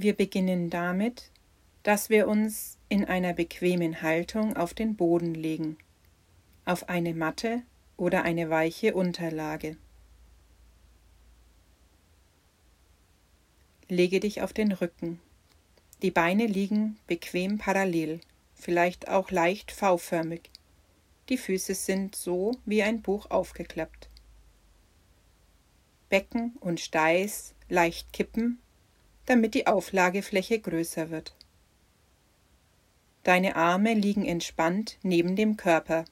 Wir beginnen damit, dass wir uns in einer bequemen Haltung auf den Boden legen, auf eine Matte oder eine weiche Unterlage. Lege dich auf den Rücken. Die Beine liegen bequem parallel, vielleicht auch leicht V-förmig. Die Füße sind so wie ein Buch aufgeklappt. Becken und Steiß leicht kippen, damit die Auflagefläche größer wird. Deine Arme liegen entspannt neben dem Körper.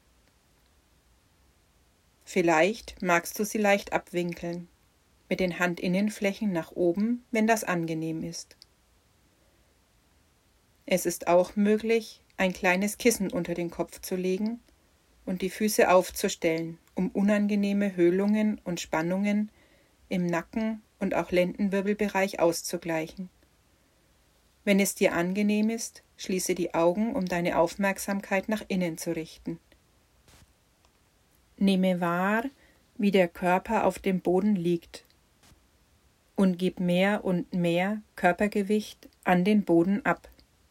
Vielleicht magst du sie leicht abwinkeln, mit den Handinnenflächen nach oben, wenn das angenehm ist. Es ist auch möglich, ein kleines Kissen unter den Kopf zu legen und die Füße aufzustellen, um unangenehme Höhlungen und Spannungen im Nacken und auch Lendenwirbelbereich auszugleichen. Wenn es dir angenehm ist, schließe die Augen, um deine Aufmerksamkeit nach innen zu richten. Nehme wahr, wie der Körper auf dem Boden liegt und gib mehr und mehr Körpergewicht an den Boden ab.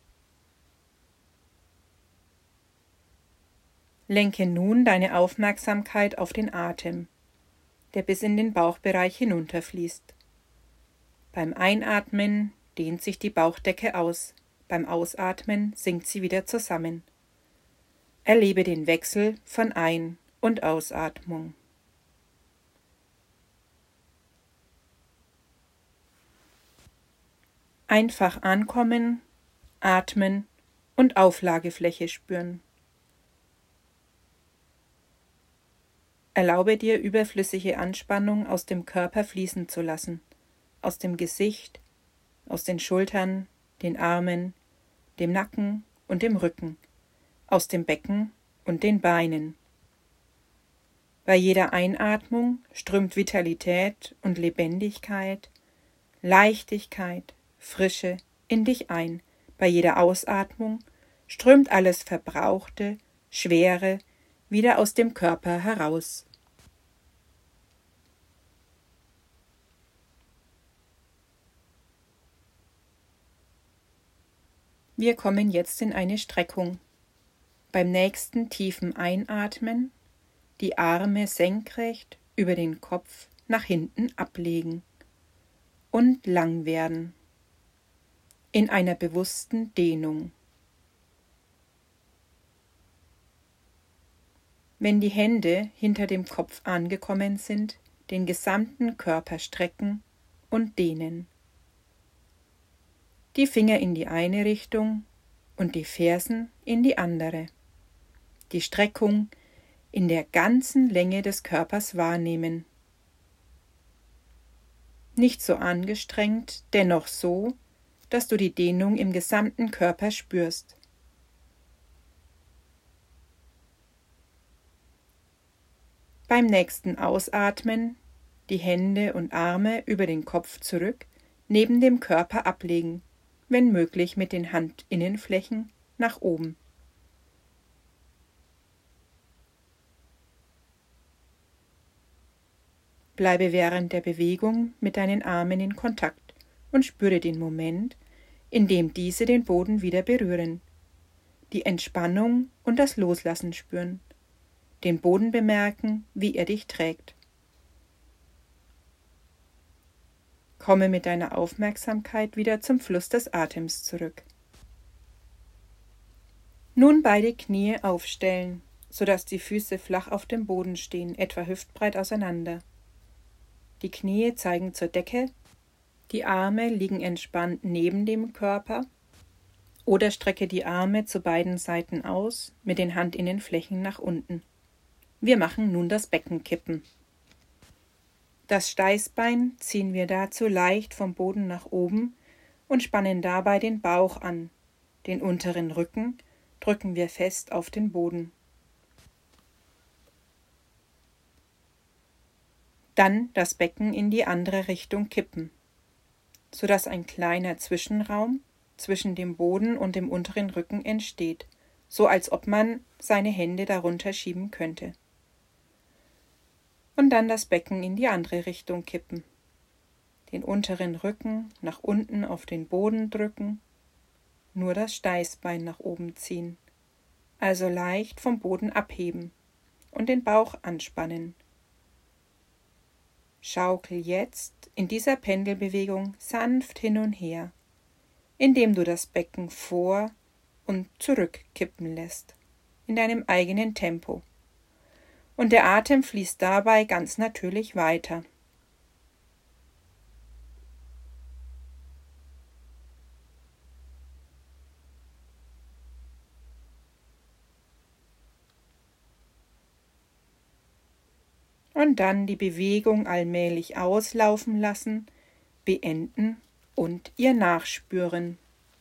Lenke nun deine Aufmerksamkeit auf den Atem, der bis in den Bauchbereich hinunterfließt. Beim Einatmen dehnt sich die Bauchdecke aus, beim Ausatmen sinkt sie wieder zusammen. Erlebe den Wechsel von Ein- und Ausatmung. Einfach ankommen, atmen und Auflagefläche spüren. Erlaube dir, überflüssige Anspannung aus dem Körper fließen zu lassen, aus dem Gesicht, aus den Schultern, den Armen, dem Nacken und dem Rücken, aus dem Becken und den Beinen. Bei jeder Einatmung strömt Vitalität und Lebendigkeit, Leichtigkeit, Frische in dich ein. Bei jeder Ausatmung strömt alles Verbrauchte, Schwere wieder aus dem Körper heraus. Wir kommen jetzt in eine Streckung. Beim nächsten tiefen Einatmen die Arme senkrecht über den Kopf nach hinten ablegen und lang werden. In einer bewussten Dehnung. Wenn die Hände hinter dem Kopf angekommen sind, den gesamten Körper strecken und dehnen. Die Finger in die eine Richtung und die Fersen in die andere. Die Streckung in der ganzen Länge des Körpers wahrnehmen. Nicht so angestrengt, dennoch so, dass du die Dehnung im gesamten Körper spürst. Beim nächsten Ausatmen die Hände und Arme über den Kopf zurück, neben dem Körper ablegen, wenn möglich mit den Handinnenflächen nach oben. Bleibe während der Bewegung mit deinen Armen in Kontakt und spüre den Moment, in dem diese den Boden wieder berühren. Die Entspannung und das Loslassen spüren. Den Boden bemerken, wie er dich trägt. Komme mit deiner Aufmerksamkeit wieder zum Fluss des Atems zurück. Nun beide Knie aufstellen, sodass die Füße flach auf dem Boden stehen, etwa hüftbreit auseinander. Die Knie zeigen zur Decke, die Arme liegen entspannt neben dem Körper oder strecke die Arme zu beiden Seiten aus mit den Handinnenflächen nach unten. Wir machen nun das Beckenkippen. Das Steißbein ziehen wir dazu leicht vom Boden nach oben und spannen dabei den Bauch an. Den unteren Rücken drücken wir fest auf den Boden. Dann das Becken in die andere Richtung kippen, sodass ein kleiner Zwischenraum zwischen dem Boden und dem unteren Rücken entsteht, so als ob man seine Hände darunter schieben könnte. Und dann das Becken in die andere Richtung kippen. den unteren Rücken nach unten auf den Boden drücken, nur das Steißbein nach oben ziehen, also leicht vom Boden abheben und den Bauch anspannen. Schaukel jetzt in dieser Pendelbewegung sanft hin und her, indem du das Becken vor und zurück kippen lässt, in deinem eigenen Tempo. Und der Atem fließt dabei ganz natürlich weiter. Und dann die Bewegung allmählich auslaufen lassen, beenden und ihr nachspüren.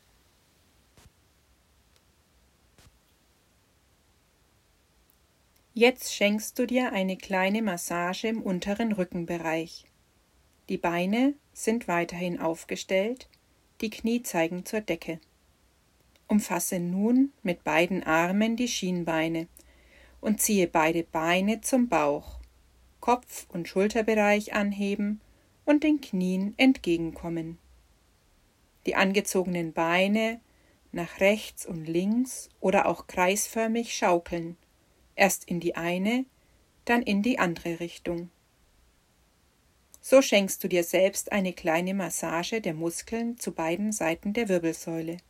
Jetzt schenkst du dir eine kleine Massage im unteren Rückenbereich. Die Beine sind weiterhin aufgestellt, die Knie zeigen zur Decke. Umfasse nun mit beiden Armen die Schienbeine und ziehe beide Beine zum Bauch. Kopf- und Schulterbereich anheben und den Knien entgegenkommen. Die angezogenen Beine nach rechts und links oder auch kreisförmig schaukeln, erst in die eine, dann in die andere Richtung. So schenkst du dir selbst eine kleine Massage der Muskeln zu beiden Seiten der Wirbelsäule.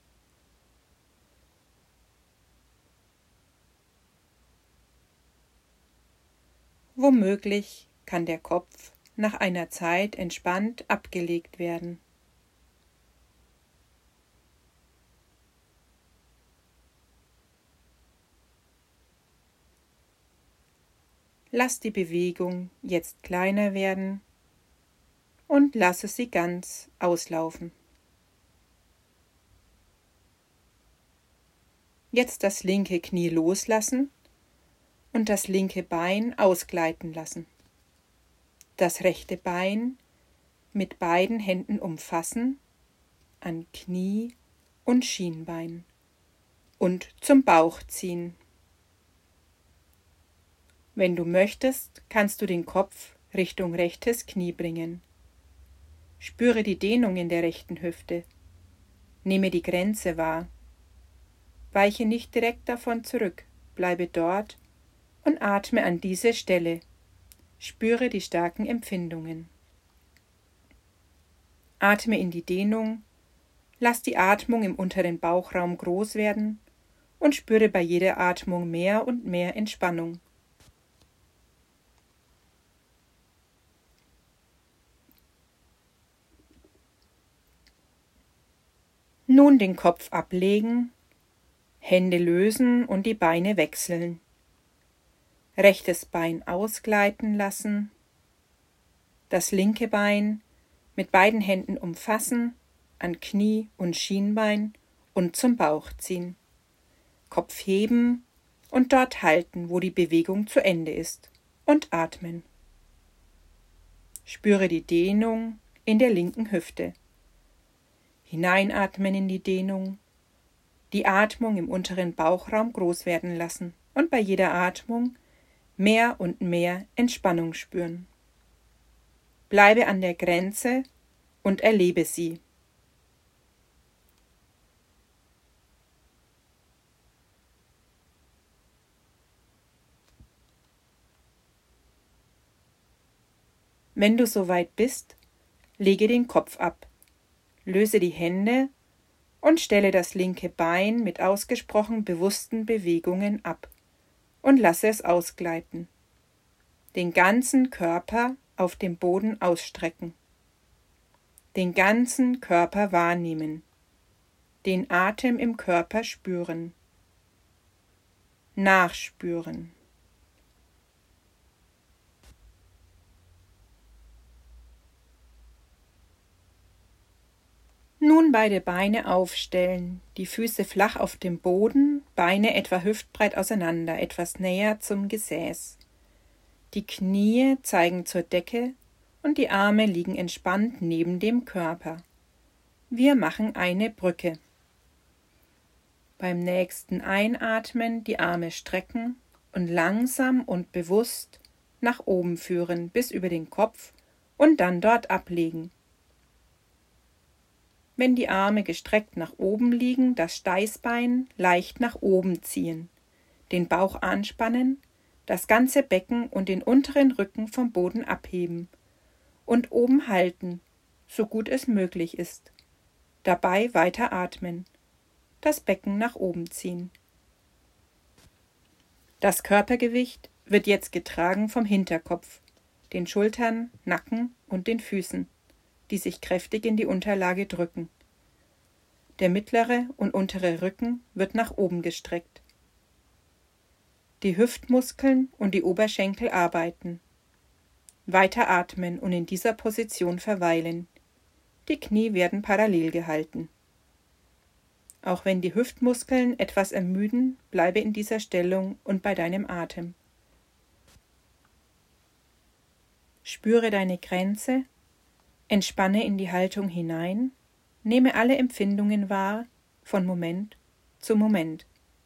Womöglich kann der Kopf nach einer Zeit entspannt abgelegt werden. Lass die Bewegung jetzt kleiner werden und lasse sie ganz auslaufen. Jetzt das linke Knie loslassen und das linke Bein ausgleiten lassen. Das rechte Bein mit beiden Händen umfassen, an Knie und Schienbein und zum Bauch ziehen. Wenn du möchtest, kannst du den Kopf Richtung rechtes Knie bringen. Spüre die Dehnung in der rechten Hüfte. Nehme die Grenze wahr. Weiche nicht direkt davon zurück, bleibe dort und atme an diese Stelle. Spüre die starken Empfindungen. Atme in die Dehnung, lass die Atmung im unteren Bauchraum groß werden und spüre bei jeder Atmung mehr und mehr Entspannung. Nun den Kopf ablegen, Hände lösen und die Beine wechseln. Rechtes Bein ausgleiten lassen, das linke Bein mit beiden Händen umfassen, an Knie und Schienbein und zum Bauch ziehen. Kopf heben und dort halten, wo die Bewegung zu Ende ist, und atmen. Spüre die Dehnung in der linken Hüfte. Hineinatmen in die Dehnung, die Atmung im unteren Bauchraum groß werden lassen und bei jeder Atmung mehr und mehr Entspannung spüren. Bleibe an der Grenze und erlebe sie. Wenn du soweit bist, lege den Kopf ab, löse die Hände und stelle das linke Bein mit ausgesprochen bewussten Bewegungen ab und lasse es ausgleiten. Den ganzen Körper auf dem Boden ausstrecken. Den ganzen Körper wahrnehmen. Den Atem im Körper spüren. Nachspüren. Nun beide Beine aufstellen, die Füße flach auf dem Boden, Beine etwa hüftbreit auseinander, etwas näher zum Gesäß. Die Knie zeigen zur Decke und die Arme liegen entspannt neben dem Körper. Wir machen eine Brücke. Beim nächsten Einatmen die Arme strecken und langsam und bewusst nach oben führen bis über den Kopf und dann dort ablegen. Wenn die Arme gestreckt nach oben liegen, das Steißbein leicht nach oben ziehen, den Bauch anspannen, das ganze Becken und den unteren Rücken vom Boden abheben und oben halten, so gut es möglich ist. Dabei weiter atmen, das Becken nach oben ziehen. Das Körpergewicht wird jetzt getragen vom Hinterkopf, den Schultern, Nacken und den Füßen, die sich kräftig in die Unterlage drücken. Der mittlere und untere Rücken wird nach oben gestreckt. Die Hüftmuskeln und die Oberschenkel arbeiten. Weiter atmen und in dieser Position verweilen. Die Knie werden parallel gehalten. Auch wenn die Hüftmuskeln etwas ermüden, bleibe in dieser Stellung und bei deinem Atem. Spüre deine Grenze, entspanne in die Haltung hinein, nehme alle Empfindungen wahr, von Moment zu Moment.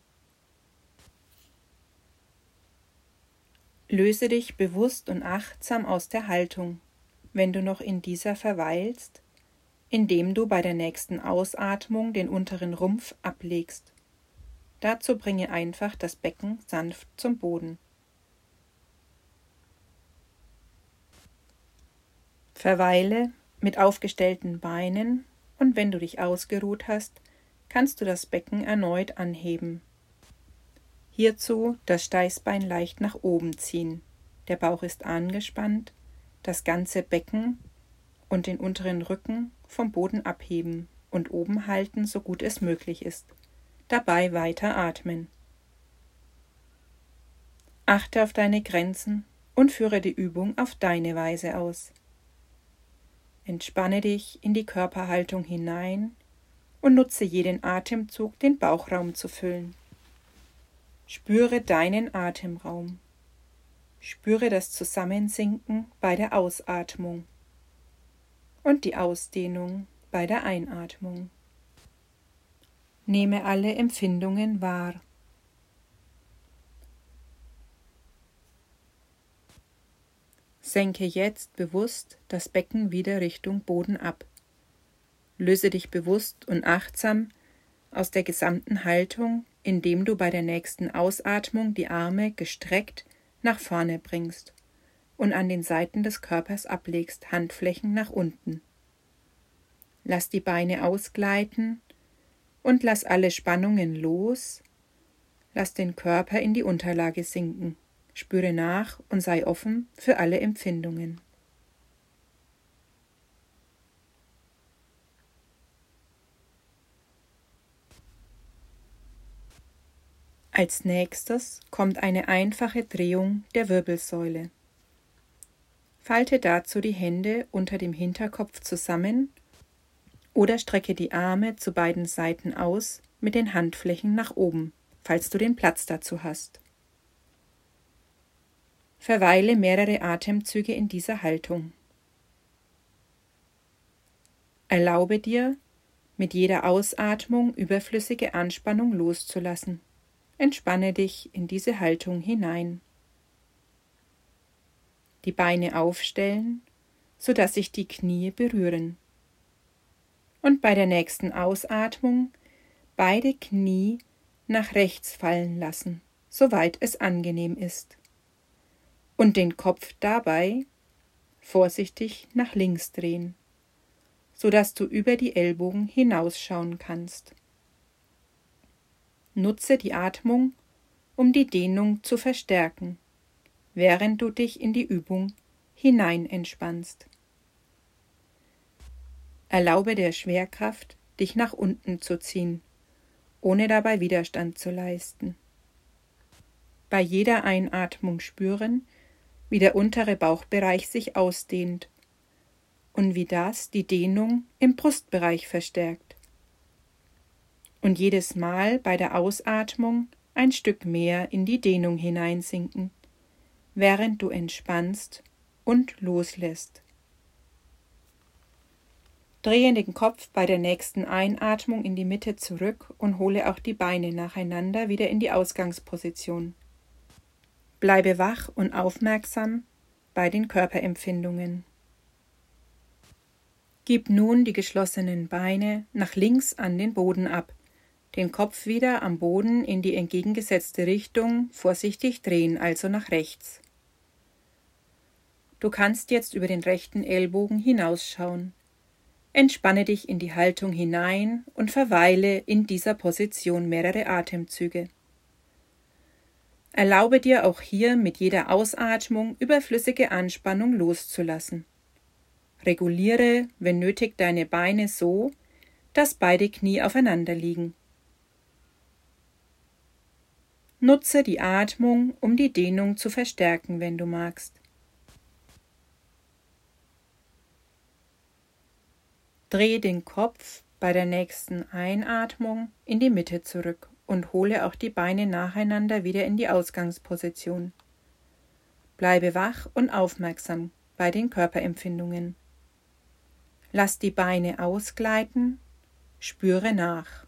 Löse dich bewusst und achtsam aus der Haltung, wenn du noch in dieser verweilst, indem du bei der nächsten Ausatmung den unteren Rumpf ablegst. Dazu bringe einfach das Becken sanft zum Boden. Verweile mit aufgestellten Beinen und wenn du dich ausgeruht hast, kannst du das Becken erneut anheben. Hierzu das Steißbein leicht nach oben ziehen. Der Bauch ist angespannt, das ganze Becken und den unteren Rücken vom Boden abheben und oben halten, so gut es möglich ist. Dabei weiter atmen. Achte auf deine Grenzen und führe die Übung auf deine Weise aus. Entspanne dich in die Körperhaltung hinein und nutze jeden Atemzug, den Bauchraum zu füllen. Spüre deinen Atemraum. Spüre das Zusammensinken bei der Ausatmung und die Ausdehnung bei der Einatmung. Nehme alle Empfindungen wahr. Senke jetzt bewusst das Becken wieder Richtung Boden ab. Löse dich bewusst und achtsam aus der gesamten Haltung, indem du bei der nächsten Ausatmung die Arme gestreckt nach vorne bringst und an den Seiten des Körpers ablegst, Handflächen nach unten. Lass die Beine ausgleiten und lass alle Spannungen los. Lass den Körper in die Unterlage sinken. Spüre nach und sei offen für alle Empfindungen. Als nächstes kommt eine einfache Drehung der Wirbelsäule. Falte dazu die Hände unter dem Hinterkopf zusammen oder strecke die Arme zu beiden Seiten aus mit den Handflächen nach oben, falls du den Platz dazu hast. Verweile mehrere Atemzüge in dieser Haltung. Erlaube dir, mit jeder Ausatmung überflüssige Anspannung loszulassen. Entspanne dich in diese Haltung hinein. Die Beine aufstellen, sodass sich die Knie berühren. Und bei der nächsten Ausatmung beide Knie nach rechts fallen lassen, soweit es angenehm ist. Und den Kopf dabei vorsichtig nach links drehen, sodass du über die Ellbogen hinausschauen kannst. Nutze die Atmung, um die Dehnung zu verstärken, während du dich in die Übung hinein entspannst. Erlaube der Schwerkraft, dich nach unten zu ziehen, ohne dabei Widerstand zu leisten. Bei jeder Einatmung spüren, wie der untere Bauchbereich sich ausdehnt und wie das die Dehnung im Brustbereich verstärkt. Und jedes Mal bei der Ausatmung ein Stück mehr in die Dehnung hineinsinken, während du entspannst und loslässt. Drehe den Kopf bei der nächsten Einatmung in die Mitte zurück und hole auch die Beine nacheinander wieder in die Ausgangsposition. Bleibe wach und aufmerksam bei den Körperempfindungen. Gib nun die geschlossenen Beine nach links an den Boden ab, den Kopf wieder am Boden in die entgegengesetzte Richtung vorsichtig drehen, also nach rechts. Du kannst jetzt über den rechten Ellbogen hinausschauen. Entspanne dich in die Haltung hinein und verweile in dieser Position mehrere Atemzüge. Erlaube dir auch hier mit jeder Ausatmung überflüssige Anspannung loszulassen. Reguliere, wenn nötig, deine Beine so, dass beide Knie aufeinander liegen. Nutze die Atmung, um die Dehnung zu verstärken, wenn du magst. Drehe den Kopf bei der nächsten Einatmung in die Mitte zurück und hole auch die Beine nacheinander wieder in die Ausgangsposition. Bleibe wach und aufmerksam bei den Körperempfindungen. Lass die Beine ausgleiten, spüre nach.